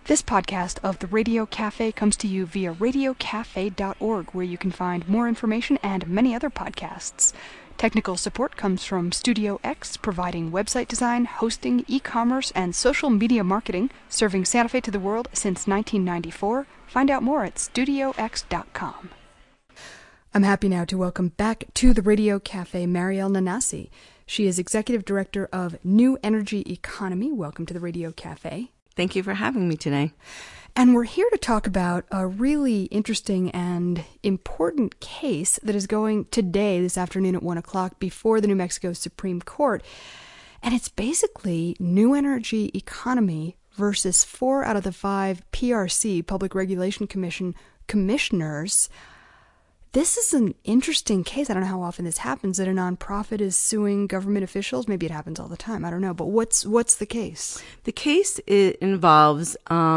This podcast of the Radio Cafe comes to you via radiocafe.org, where you can find more information and many other podcasts. Technical support comes from Studio X, providing website design, hosting, e-commerce, and social media marketing, serving Santa Fe to the world since 1994. Find out more at studiox.com. I'm happy now to welcome back to the Radio Cafe Marielle Nanasi. She is Executive Director of New Energy Economy. Welcome to the Radio Cafe. Thank you for having me today. And we're here to talk about a really interesting and important case that is going today, this afternoon at 1 o'clock, before the New Mexico Supreme Court. And it's basically New Energy Economy versus 4 out of the 5 PRC, Public Regulation Commission, commissioners. This is an interesting case. I don't know how often this happens, that a nonprofit is suing government officials. Maybe it happens all the time. I don't know. But what's the case? The case involves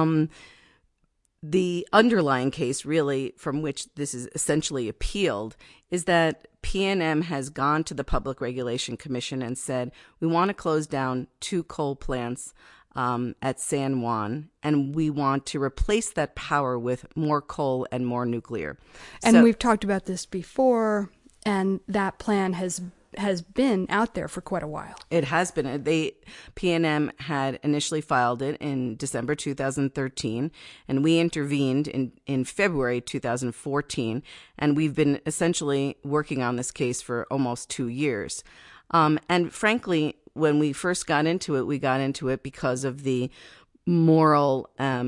the underlying case, really, from which this is essentially appealed, is that PNM has gone to the Public Regulation Commission and said, we want to close down 2 coal plants at San Juan, and we want to replace that power with more coal and more nuclear. And we've talked about this before, and that plan has been out there for quite a while. It has been. PNM had initially filed it in December 2013, and we intervened in February 2014, and we've been essentially working on this case for almost 2 years. And frankly, when we first got into it, we got into it because of the moral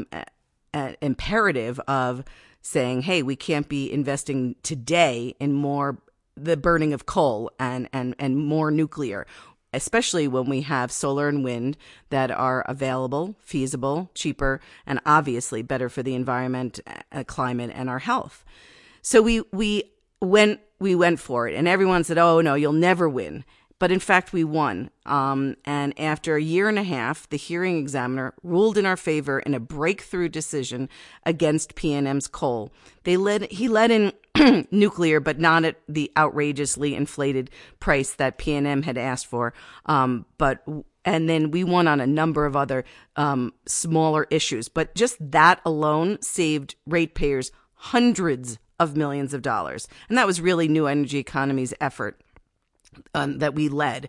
imperative of saying, hey, we can't be investing today in the burning of coal and more nuclear, especially when we have solar and wind that are available, feasible, cheaper, and obviously better for the environment, climate, and our health. So we went for it, and everyone said, oh, no, you'll never win. But in fact, we won. And after a year and a half, the hearing examiner ruled in our favor in a breakthrough decision against PNM's coal. He let in nuclear, but not at the outrageously inflated price that PNM had asked for. And then we won on a number of other smaller issues. But just that alone saved ratepayers hundreds of millions of dollars. And that was really New Energy Economy's effort that we led.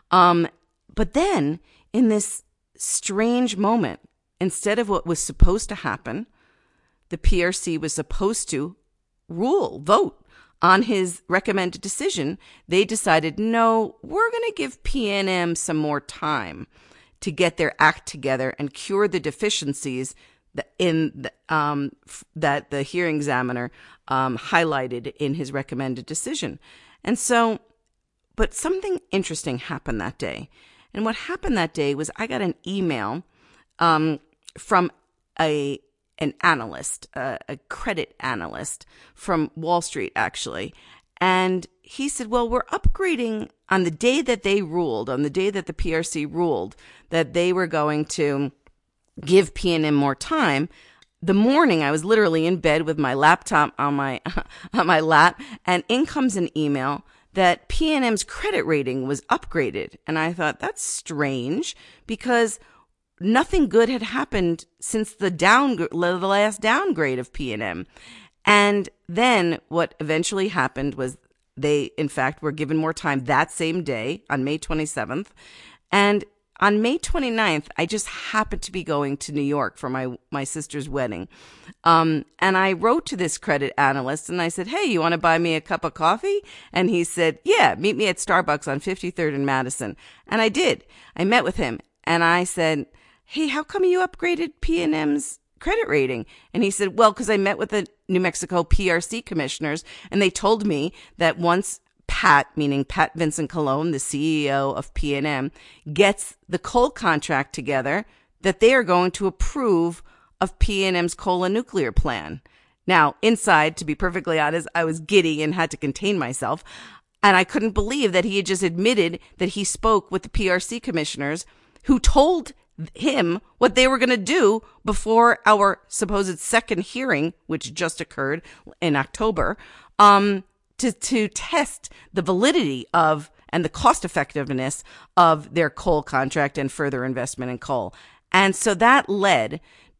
But then, in this strange moment, instead of what was supposed to happen, the PRC was supposed to vote on his recommended decision. They decided, no, we're going to give PNM some more time to get their act together and cure the deficiencies that the hearing examiner highlighted in his recommended decision. And so, but something interesting happened that day. And what happened that day was I got an email from an analyst, a credit analyst from Wall Street, actually. And he said, well, we're upgrading on the day that they ruled, on the day that the PRC ruled that they were going to give PNM more time. The morning, I was literally in bed with my laptop on my lap, and in comes an email that PNM's credit rating was upgraded. And I thought, that's strange, because nothing good had happened since the last downgrade of PNM. And then what eventually happened was they, in fact, were given more time that same day on May 27th. And on May 29th, I just happened to be going to New York for my sister's wedding. And I wrote to this credit analyst and I said, hey, you want to buy me a cup of coffee? And he said, yeah, meet me at Starbucks on 53rd and Madison. And I did. I met with him and I said, hey, how come you upgraded PNM's credit rating? And he said, well, because I met with the New Mexico PRC commissioners and they told me that once Pat, meaning Pat Vincent-Colon, the CEO of PNM, gets the coal contract together, that they are going to approve of PNM's coal and nuclear plan. Now, inside, to be perfectly honest, I was giddy and had to contain myself. And I couldn't believe that he had just admitted that he spoke with the PRC commissioners who told him what they were going to do before our supposed second hearing, which just occurred in October, to test the validity of and the cost effectiveness of their coal contract and further investment in coal. And so that led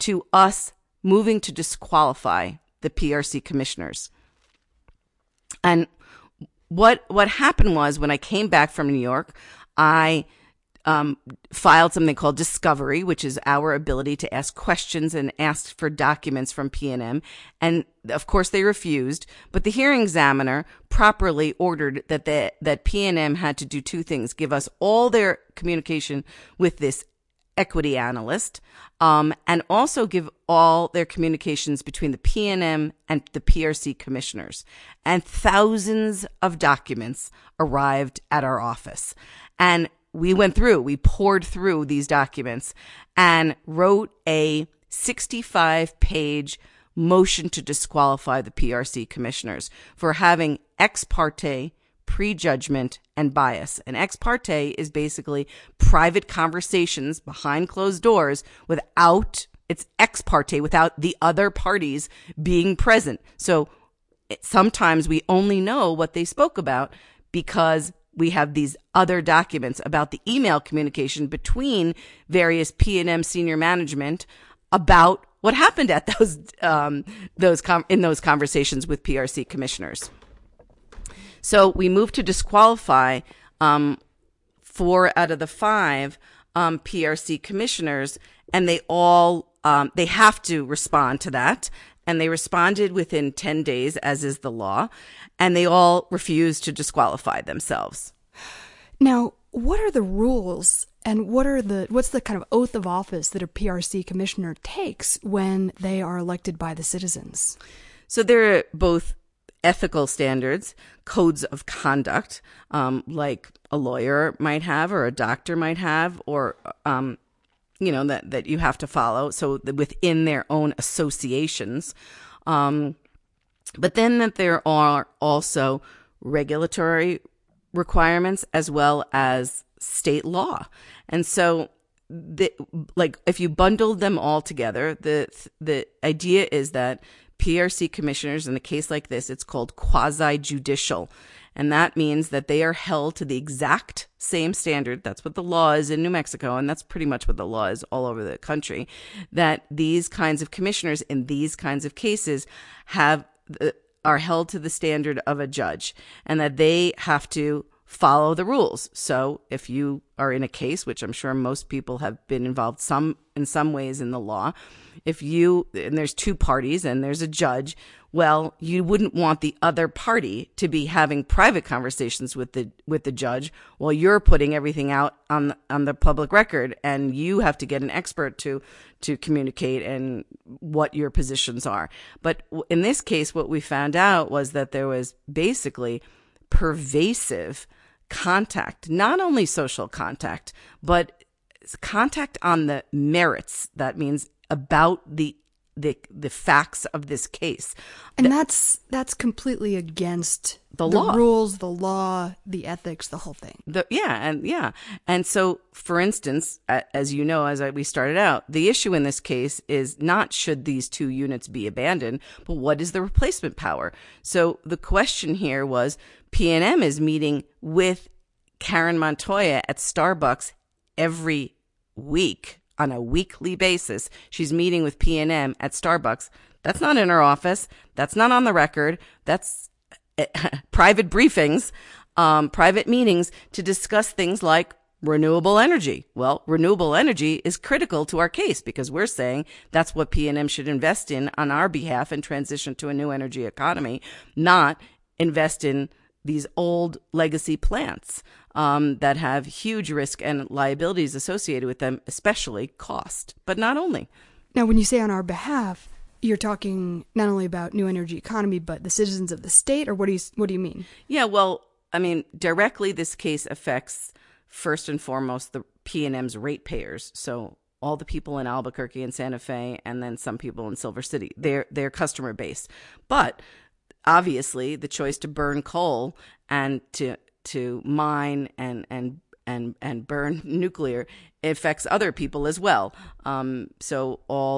to us moving to disqualify the PRC commissioners. And what happened was, when I came back from New York, I filed something called discovery, which is our ability to ask questions and ask for documents from PNM. And of course they refused, but the hearing examiner properly ordered that PNM had to do two things: give us all their communication with this equity analyst, and also give all their communications between the PNM and the PRC commissioners. And thousands of documents arrived at our office. And we poured through these documents and wrote a 65-page motion to disqualify the PRC commissioners for having ex parte, prejudgment, and bias. And ex parte is basically private conversations behind closed doors without the other parties being present. So sometimes we only know what they spoke about because we have these other documents about the email communication between various PNM senior management about what happened at those conversations with PRC commissioners. So we moved to disqualify 4 out of the 5 PRC commissioners, and they all they have to respond to that. And they responded within 10 days, as is the law, and they all refused to disqualify themselves. Now, what are the rules and what's the kind of oath of office that a PRC commissioner takes when they are elected by the citizens? So there are both ethical standards, codes of conduct, like a lawyer might have or a doctor might have, or that you have to follow. So within their own associations. But then that there are also regulatory requirements as well as state law. And so if you bundle them all together, the idea is that PRC commissioners, in a case like this, it's called quasi-judicial. And that means that they are held to the exact same standard. That's what the law is in New Mexico, and that's pretty much what the law is all over the country, that these kinds of commissioners in these kinds of cases are held to the standard of a judge, and that they have to follow the rules. So if you are in a case, which I'm sure most people have been involved in some ways in the law, and there's two parties and there's a judge, well, you wouldn't want the other party to be having private conversations with the judge while you're putting everything out on the public record, and you have to get an expert to communicate and what your positions are. But in this case, what we found out was that there was basically pervasive contact, not only social contact, but contact on the merits. That means about the facts of this case. And that's completely against the law. Rules, the law, the ethics, the whole thing. And so, for instance, as you know, we started out, the issue in this case is not should these two units be abandoned, but what is the replacement power? So the question here was, PNM is meeting with Karen Montoya at Starbucks every week. On a weekly basis, she's meeting with PNM at Starbucks. That's not in her office. That's not on the record. That's private briefings, private meetings to discuss things like renewable energy. Well, renewable energy is critical to our case because we're saying that's what PNM should invest in on our behalf and transition to a new energy economy, not invest in these old legacy plants that have huge risk and liabilities associated with them, especially cost, but not only. Now, when you say on our behalf, you're talking not only about new energy economy, but the citizens of the state, or what do you mean? Yeah, well, I mean, directly this case affects, first and foremost, the PNM's ratepayers. So all the people in Albuquerque and Santa Fe, and then some people in Silver City, their customer base. But obviously, the choice to burn coal and to mine and burn nuclear affects other people as well. So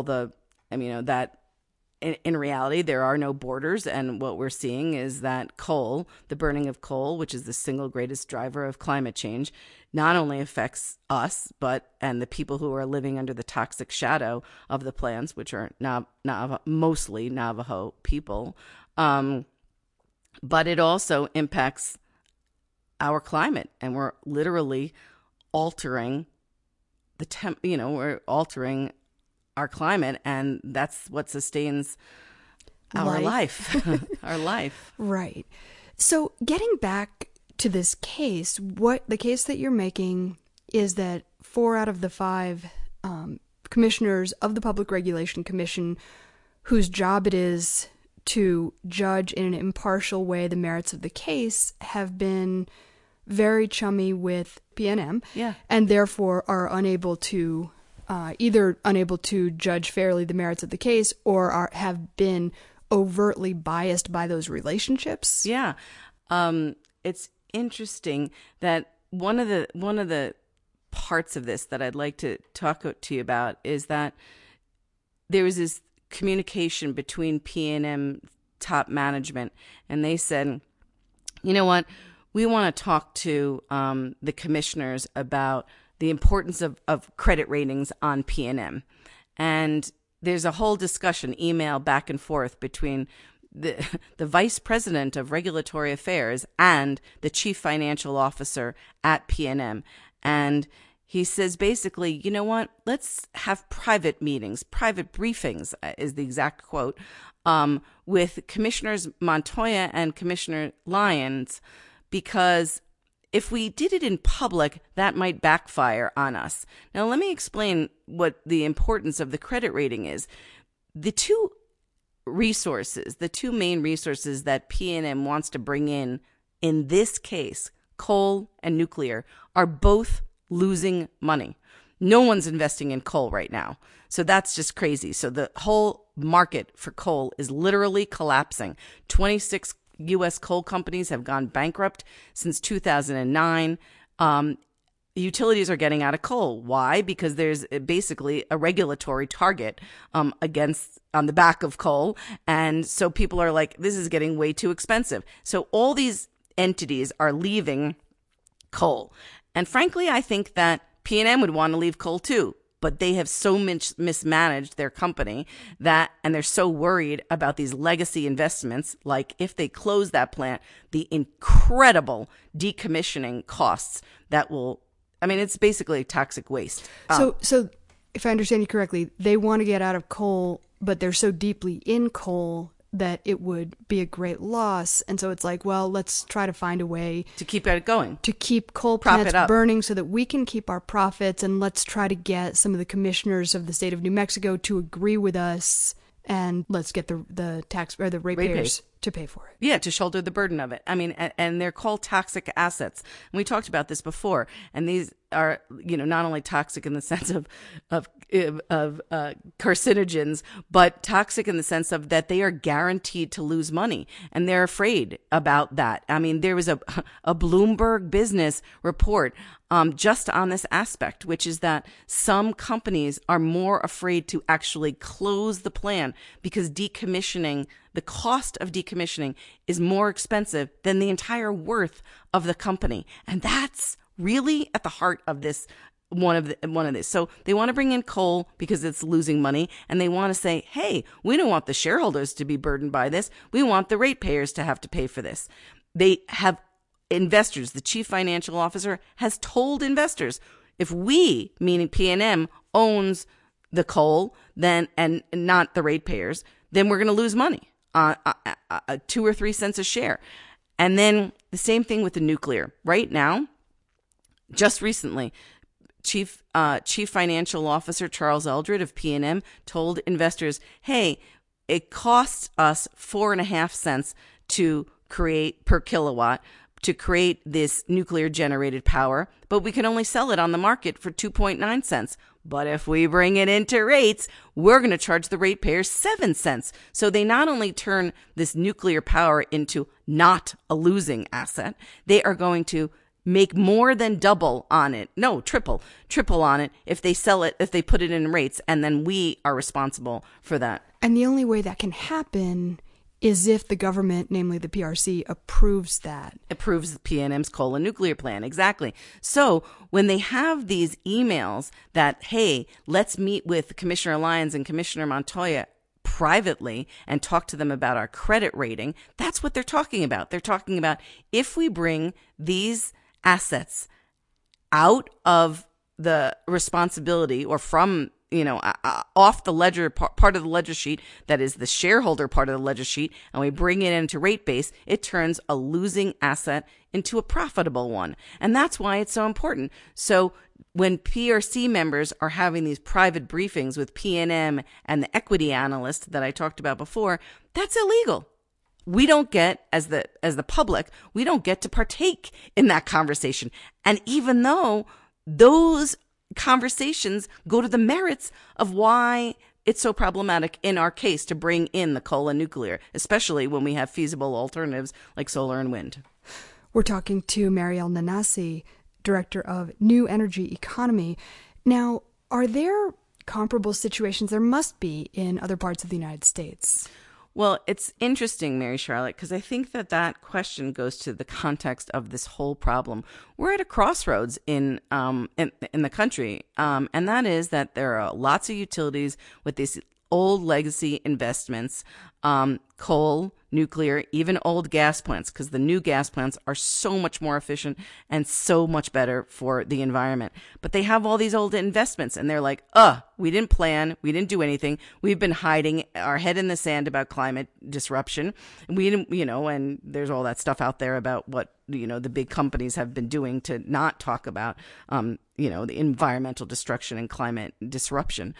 that in reality, there are no borders. And what we're seeing is that coal, the burning of coal, which is the single greatest driver of climate change, not only affects us, and the people who are living under the toxic shadow of the plants, which are mostly Navajo people, but it also impacts our climate, and we're literally altering we're altering our climate, and that's what sustains our life. Our life. Right. So getting back to this case, what the case that you're making is that 4 out of the 5 commissioners of the Public Regulation Commission, whose job it is to judge in an impartial way the merits of the case, have been very chummy with PNM, and therefore are unable to either unable to judge fairly the merits of the case, or have been overtly biased by those relationships. Yeah, it's interesting that one of the parts of this that I'd like to talk to you about is that there was this communication between PNM top management, and they said, you know what, we want to talk to the commissioners about the importance of credit ratings on PNM. And there's a whole discussion, email back and forth between the vice president of regulatory affairs and the chief financial officer at PNM. And he says basically, you know what, let's have private meetings, private briefings is the exact quote, with Commissioners Montoya and Commissioner Lyons, because if we did it in public, that might backfire on us. Now, let me explain what the importance of the credit rating is. The two main resources that PNM wants to bring in this case, coal and nuclear, are both losing money. No one's investing in coal right now. So that's just crazy. So the whole market for coal is literally collapsing. 26 U.S. coal companies have gone bankrupt since 2009. Utilities are getting out of coal. Why? Because there's basically a regulatory target on the back of coal. And so people are like, this is getting way too expensive. So all these entities are leaving coal. And frankly, I think that PNM would want to leave coal too. But they have so mismanaged their company and they're so worried about these legacy investments, like if they close that plant, the incredible decommissioning costs that will, it's basically toxic waste. So if I understand you correctly, they want to get out of coal, but they're so deeply in coal that it would be a great loss. And so it's like, well, let's try to find a way to keep it going, to keep coal plants burning so that we can keep our profits. And let's try to get some of the commissioners of the state of New Mexico to agree with us, and let's get the tax or the ratepayers to pay for it. Yeah, to shoulder the burden of it. And they're called toxic assets. And we talked about this before. And these are, not only toxic in the sense of carcinogens, but toxic in the sense of that they are guaranteed to lose money, and they're afraid about that. There was a Bloomberg Business report just on this aspect, which is that some companies are more afraid to actually close the plant because the cost of decommissioning is more expensive than the entire worth of the company. And that's really at the heart of this, one of this. So they want to bring in coal because it's losing money, and they want to say, hey, we don't want the shareholders to be burdened by this. We want the ratepayers to have to pay for this. They have investors. The chief financial officer has told investors, if we, meaning PNM, owns the coal, then and not the ratepayers, then we're going to lose money, 2 or 3 cents a share. And then the same thing with the nuclear. Right now, just recently, Chief Financial Officer Charles Eldred of PNM told investors, hey, it costs us 4.5 cents to create per kilowatt to create this nuclear generated power, but we can only sell it on the market for 2.9 cents. But if we bring it into rates, we're going to charge the ratepayers 7 cents. So they not only turn this nuclear power into not a losing asset, they are going to make more than double on it. No, triple on it if they sell it, if they put it in rates, and then we are responsible for that. And the only way that can happen is if the government, namely the PRC, approves that. Approves PNM's coal and nuclear plan. Exactly. So when they have these emails that, hey, let's meet with Commissioner Lyons and Commissioner Montoya privately and talk to them about our credit rating, that's what they're talking about. They're talking about if we bring these assets out of the responsibility or from off the ledger part of the ledger sheet, that is the shareholder part of the ledger sheet, and we bring it into rate base, it turns a losing asset into a profitable one. And that's why it's so important. So when PRC members are having these private briefings with PNM and the equity analyst that I talked about before, that's illegal. We don't get, as the public, we don't get to partake in that conversation. And even though those conversations go to the merits of why it's so problematic in our case to bring in the coal and nuclear, especially when we have feasible alternatives like solar and wind. We're talking to Marielle Nanasi, Director of New Energy Economy. Now, are there comparable situations? There must be in other parts of the United States. Well, it's interesting, Mary Charlotte, because I think that question goes to the context of this whole problem. We're at a crossroads in the country, and that is that there are lots of utilities with these old legacy investments, coal, nuclear, even old gas plants, because the new gas plants are so much more efficient and so much better for the environment. But they have all these old investments, and they're like, we didn't plan, we didn't do anything. We've been hiding our head in the sand about climate disruption. We didn't, and there's all that stuff out there about what, the big companies have been doing to not talk about, the environmental destruction and climate disruption.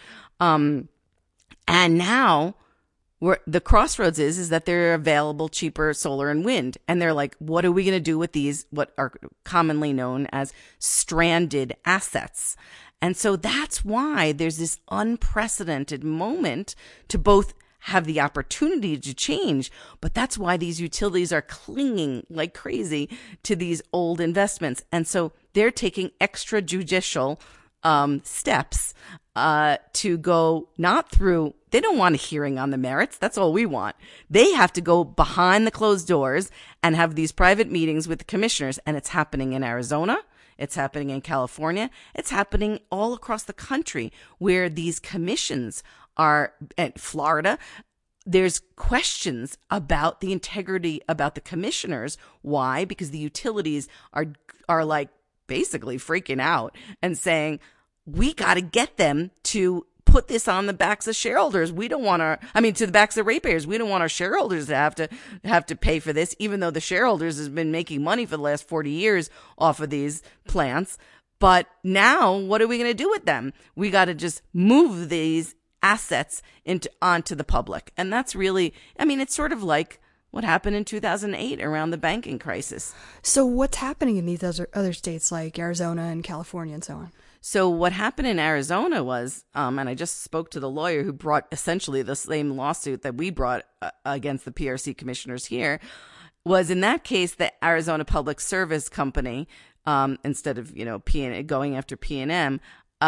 And now the crossroads is that there are available cheaper solar and wind. And they're like, what are we going to do with these, what are commonly known as stranded assets? And so that's why there's this unprecedented moment to both have the opportunity to change, but that's why these utilities are clinging like crazy to these old investments. And so they're taking extrajudicial steps to go not through, they don't want a hearing on the merits. That's all we want. They have to go behind the closed doors and have these private meetings with the commissioners. And it's happening in Arizona. It's happening in California. It's happening all across the country where these commissions are, at Florida. There's questions about the integrity about the commissioners. Why? Because the utilities are like basically freaking out and saying, we got to get them to put this on the backs of shareholders. We don't want to the backs of ratepayers. We don't want our shareholders to have to pay for this, even though the shareholders has been making money for the last 40 years off of these plants. But now what are we going to do with them? We got to just move these assets onto the public. And that's really, it's sort of like what happened in 2008 around the banking crisis. So what's happening in these other states like Arizona and California and so on? So what happened in Arizona was, and I just spoke to the lawyer who brought essentially the same lawsuit that we brought against the PRC commissioners here, was in that case the Arizona Public Service Company, instead of going after PNM,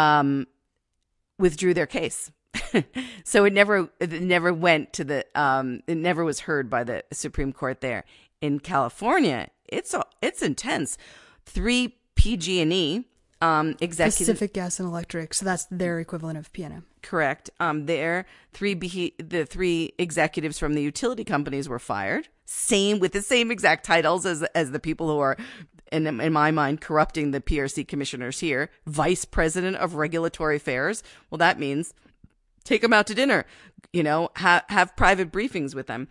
withdrew their case. So it never went to it never was heard by the Supreme Court there. In California, it's intense. 3 PG&E executives, Pacific Gas and Electric, so that's their equivalent of PNM. Correct. The 3 executives from the utility companies were fired. With the same exact titles as the people who are, in my mind, corrupting the PRC commissioners here. Vice President of Regulatory Affairs. Well, that means take them out to dinner. Have private briefings with them.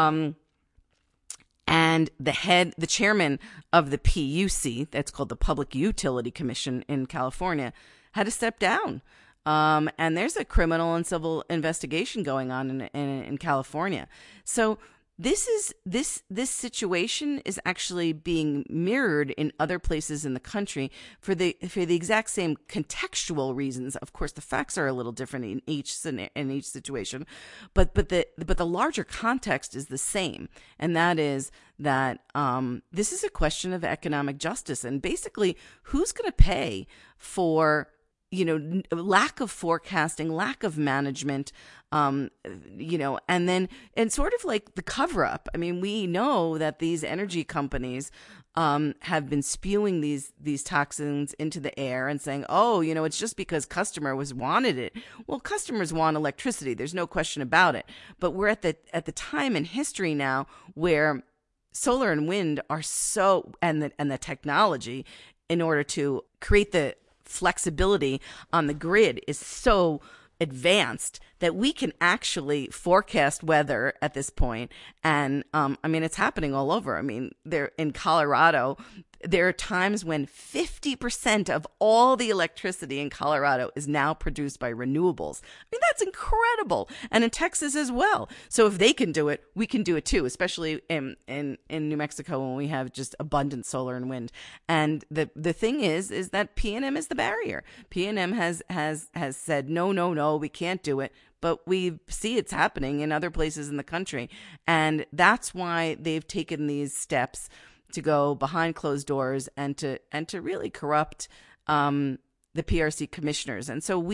And the chairman of the PUC, that's called the Public Utility Commission in California, had to step down. And there's a criminal and civil investigation going on in California. So this situation is actually being mirrored in other places in the country for the exact same contextual reasons. Of course, the facts are a little different in each situation, but the larger context is the same, and that is that this is a question of economic justice, and basically who's going to pay for lack of forecasting, lack of management, and sort of like the cover up. I mean, we know that these energy companies have been spewing these toxins into the air and saying, oh, it's just because customers wanted it. Well, customers want electricity. There's no question about it. But we're at the time in history now where solar and wind are and the technology in order to create the flexibility on the grid is so advanced that we can actually forecast weather at this point. And it's happening all over. I mean, there in Colorado, there are times when 50% of all the electricity in Colorado is now produced by renewables. I mean, that's incredible. And in Texas as well. So if they can do it, we can do it too, especially in New Mexico when we have just abundant solar and wind. And the thing is that PNM is the barrier. PNM has said, no, we can't do it. But we see it's happening in other places in the country. And that's why they've taken these steps to go behind closed doors and to really corrupt the PRC commissioners. And so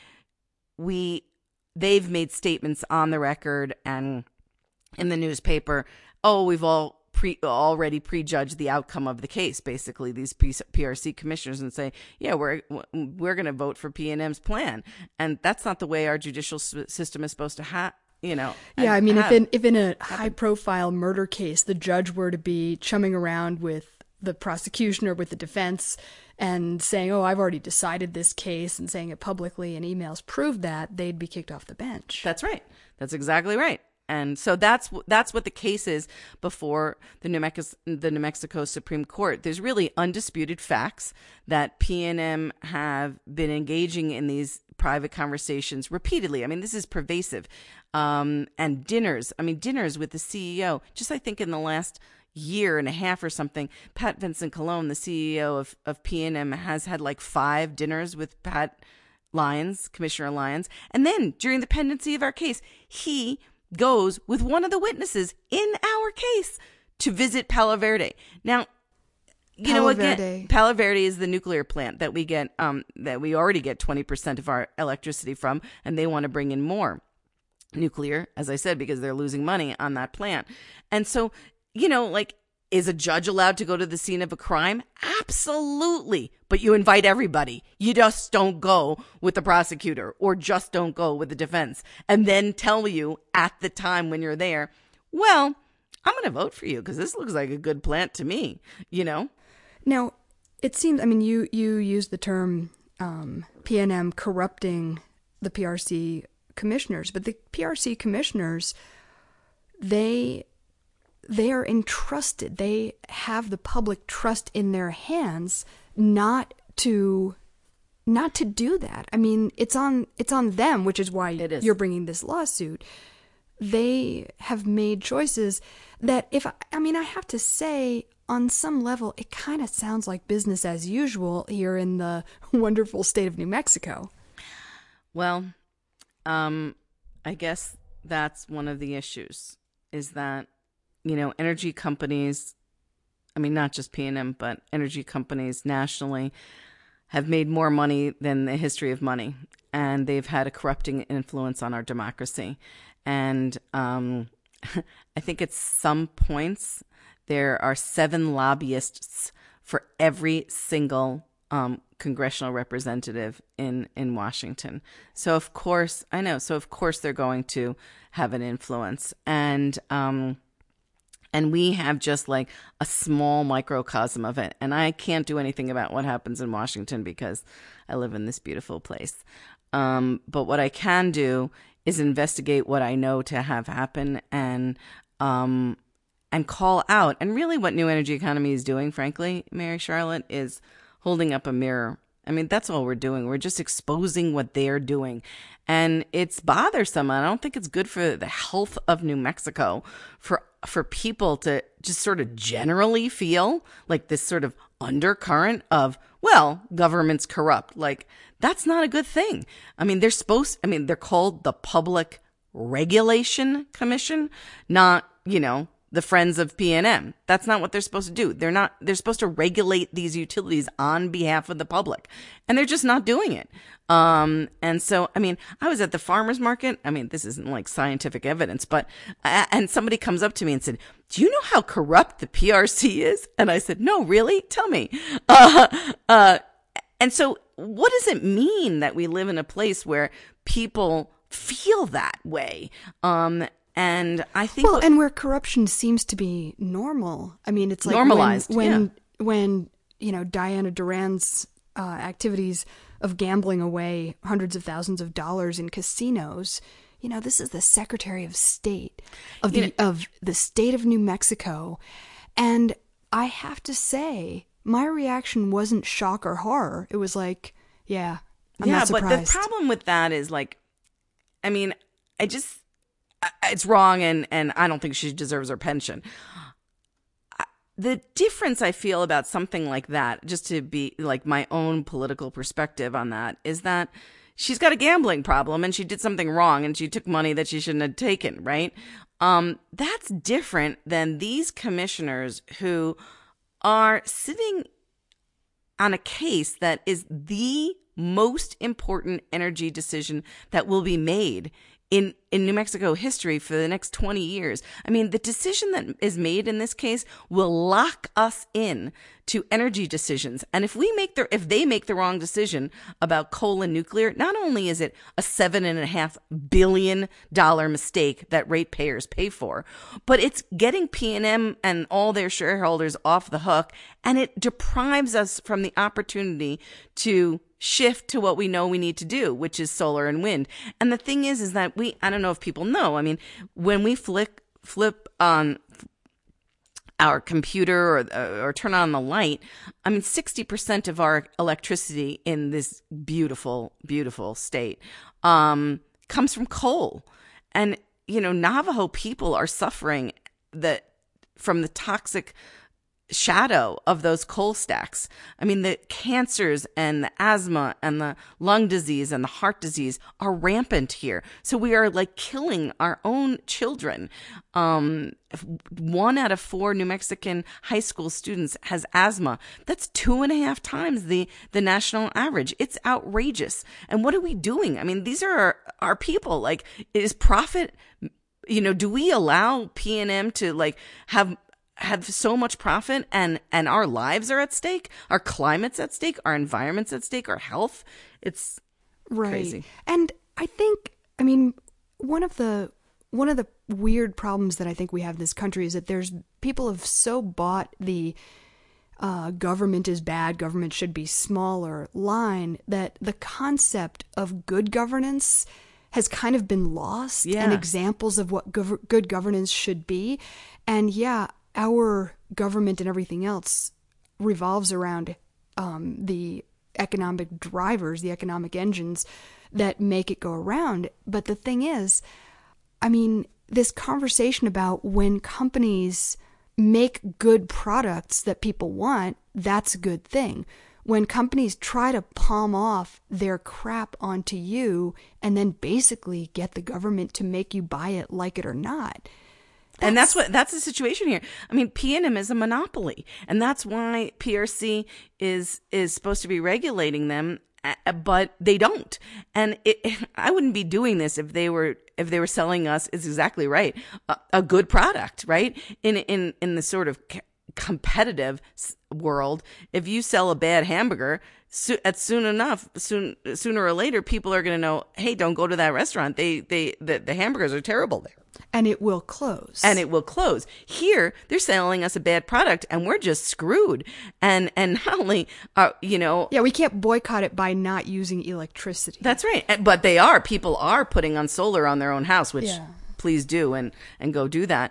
they've made statements on the record and in the newspaper. Oh, we've already prejudged the outcome of the case. Basically, these PRC commissioners, and say, yeah, we're going to vote for PNM's plan, and that's not the way our judicial system is supposed to have. Yeah, I mean, if in a high-profile murder case, the judge were to be chumming around with the prosecution or with the defense and saying, oh, I've already decided this case, and saying it publicly and emails prove that, they'd be kicked off the bench. That's right. That's exactly right. And so that's what the case is before the New Mexico Supreme Court. There's really undisputed facts that PNM have been engaging in these private conversations repeatedly. I mean, this is pervasive. And dinners with the CEO. Just I think in the last year and a half or something, Pat Vincent-Colon, the CEO of PNM, has had like 5 dinners with Pat Lyons, Commissioner Lyons. And then during the pendency of our case, he goes with one of the witnesses in our case to visit Palo Verde. Now, Palo Verde is the nuclear plant that we get, that we already get 20% of our electricity from, and they want to bring in more nuclear, as I said, because they're losing money on that plant. And so, is a judge allowed to go to the scene of a crime? Absolutely. But you invite everybody. You just don't go with the prosecutor or just don't go with the defense and then tell you at the time when you're there, well, I'm going to vote for you because this looks like a good plant to me, Now, it seems, you use the term PNM corrupting the PRC commissioners, but the PRC commissioners, they are entrusted. They have the public trust in their hands not to do that. I mean, it's on them, which is why you're bringing this lawsuit. They have made choices that I have to say, on some level, it kind of sounds like business as usual here in the wonderful state of New Mexico. Well, I guess that's one of the issues, is that energy companies, not just PNM, but energy companies nationally have made more money than the history of money. And they've had a corrupting influence on our democracy. And I think at some points there are 7 lobbyists for every single congressional representative in Washington. So of course, they're going to have an influence. And we have just like a small microcosm of it. And I can't do anything about what happens in Washington because I live in this beautiful place. But what I can do is investigate what I know to have happen and call out. And really what New Energy Economy is doing, frankly, Mary Charlotte, is holding up a mirror. That's all we're doing. We're just exposing what they're doing. And it's bothersome. I don't think it's good for the health of New Mexico for people to just sort of generally feel like this sort of undercurrent of, well, government's corrupt. Like, that's not a good thing. They're called the Public Regulation Commission, not, the the Friends of PNM. That's not what they're supposed to do. They're supposed to regulate these utilities on behalf of the public, and they're just not doing it. And so, I mean, I was at the farmer's market. I mean, this isn't like scientific evidence, but, and somebody comes up to me and said, do you know how corrupt the PRC is? And I said, no, really? Tell me. And so what does it mean that we live in a place where people feel that way? And I think, and where corruption seems to be normal. I mean, it's like normalized. when Diana Duran's activities of gambling away hundreds of thousands of dollars in casinos. This is the Secretary of State of the state of New Mexico, and I have to say, my reaction wasn't shock or horror. It was like, I'm not surprised. But the problem with that is like, I mean, it's wrong, and I don't think she deserves her pension. The difference I feel about something like that, just to be like my own political perspective on that, is that she's got a gambling problem and she did something wrong and she took money that she shouldn't have taken, right? That's different than these commissioners who are sitting on a case that is the most important energy decision that will be made in New Mexico history for the next 20 years. I mean, the decision that is made in this case will lock us in to energy decisions. And if they make the wrong decision about coal and nuclear, not only is it a $7.5 billion mistake that ratepayers pay for, but it's getting PNM and all their shareholders off the hook, and it deprives us from the opportunity to shift to what we know we need to do, which is solar and wind. And the thing is that I don't know if people know, I mean, when we flip on our computer or turn on the light, I mean, 60% of our electricity in this beautiful, beautiful state comes from coal. And, Navajo people are suffering from the toxic shadow of those coal stacks. I mean, the cancers and the asthma and the lung disease and the heart disease are rampant here. So we are like killing our own children. 1 out of 4 New Mexican high school students has asthma. That's 2.5 times the national average. It's outrageous. And what are we doing? I mean, these are our people. Like, is profit, do we allow PNM to like have so much profit and our lives are at stake, our climate's at stake, our environment's at stake, our health? It's crazy. And I think, I mean, one of the weird problems that I think we have in this country is that people have so bought the government is bad, government should be smaller line, that the concept of good governance has kind of been lost, and examples of what good governance should be. And our government and everything else revolves around the economic drivers, the economic engines that make it go around. But the thing is, I mean, this conversation about when companies make good products that people want, that's a good thing. When companies try to palm off their crap onto you and then basically get the government to make you buy it, like it or not, that's the situation here. I mean, PNM is a monopoly, and that's why PRC is supposed to be regulating them, but they don't. And I wouldn't be doing this if they were selling us, it's exactly right, a good product, right? In the sort of competitive world, if you sell a bad hamburger, sooner or later, people are going to know, hey, don't go to that restaurant. The hamburgers are terrible there. And it will close. Here, they're selling us a bad product, and we're just screwed. And not only, we can't boycott it by not using electricity. That's right. But people are putting on solar on their own house, which please do and go do that.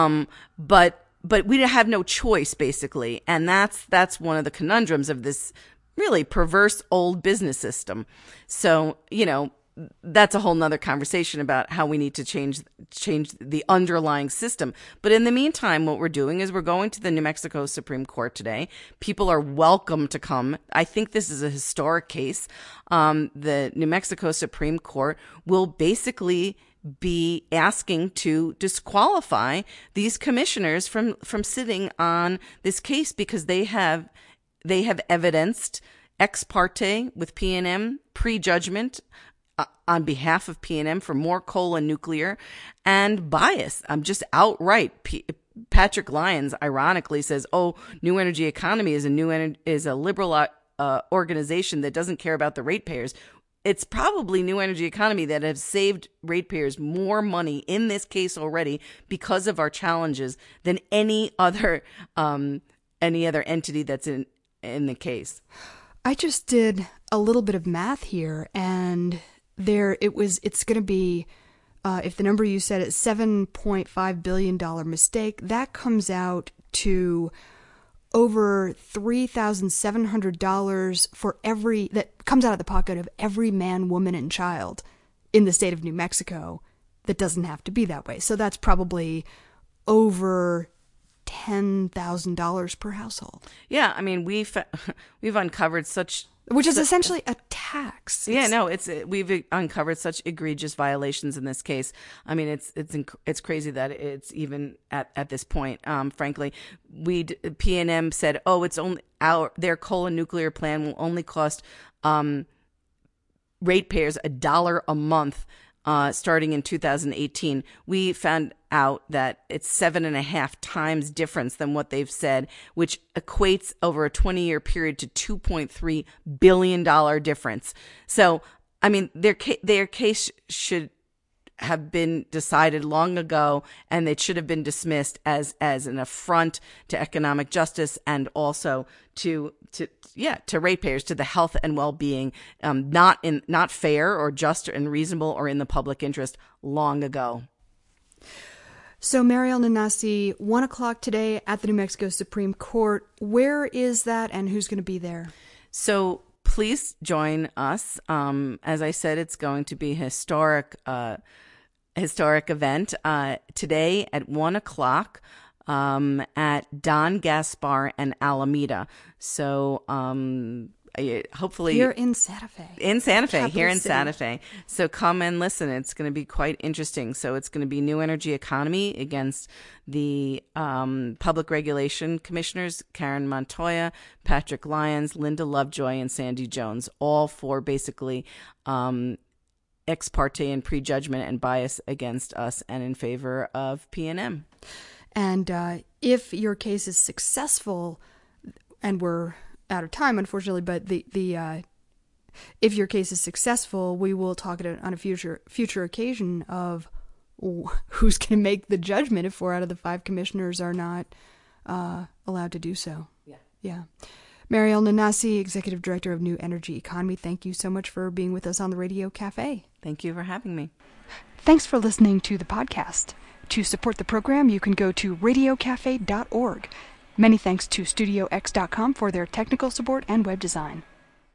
But we have no choice, basically. And that's one of the conundrums of this really perverse old business system. So, that's a whole nother conversation about how we need to change the underlying system. But in the meantime, what we're doing is we're going to the New Mexico Supreme Court today. People are welcome to come. I think this is a historic case. The New Mexico Supreme Court will basically be asking to disqualify these commissioners from sitting on this case because they have evidenced ex parte with PNM prejudgment on behalf of PNM for more coal and nuclear, and bias. Just outright. Patrick Lyons ironically says, "Oh, New Energy Economy is a liberal organization that doesn't care about the ratepayers." It's probably New Energy Economy that has saved ratepayers more money in this case already because of our challenges than any other entity that's in the case. I just did a little bit of math here, and it's going to be, if the number you said is $7.5 billion mistake, that comes out to over $3,700 for that comes out of the pocket of every man, woman, and child in the state of New Mexico. That doesn't have to be that way. So that's probably over $10,000 per household. Yeah, I mean, we've uncovered such... Which is essentially a tax. We've uncovered such egregious violations in this case. I mean, it's crazy that it's even at this point. Frankly, PNM said, "Oh, it's only their coal and nuclear plan will only cost ratepayers $1 a month." Starting in 2018, we found out that it's 7.5 times difference than what they've said, which equates over a 20-year period to $2.3 billion difference. So, I mean, their case should have been decided long ago, and it should have been dismissed as an affront to economic justice and also to ratepayers, to the health and well-being, not fair or just and reasonable or in the public interest long ago. So Mariel Nanasi, 1:00 today at the New Mexico Supreme Court. Where is that, and who's going to be there? So please join us. As I said, it's going to be a historic event today at 1:00 at Don Gaspar and Alameda. So hopefully here in Santa Fe. Santa Fe. So come and listen. It's going to be quite interesting. So it's going to be New Energy Economy against the Public Regulation Commissioners, Karen Montoya, Patrick Lyons, Linda Lovejoy, and Sandy Jones, all for basically ex parte and prejudgment and bias against us and in favor of PNM. And if your case is successful, and we're out of time, unfortunately, but if your case is successful, we will talk on a future occasion of who's going to make the judgment if 4 out of the 5 commissioners are not allowed to do so. Yeah. Mariel Nanasi, Executive Director of New Energy Economy, thank you so much for being with us on the Radio Cafe. Thank you for having me. Thanks for listening to the podcast. To support the program, you can go to radiocafe.org. Many thanks to StudioX.com for their technical support and web design.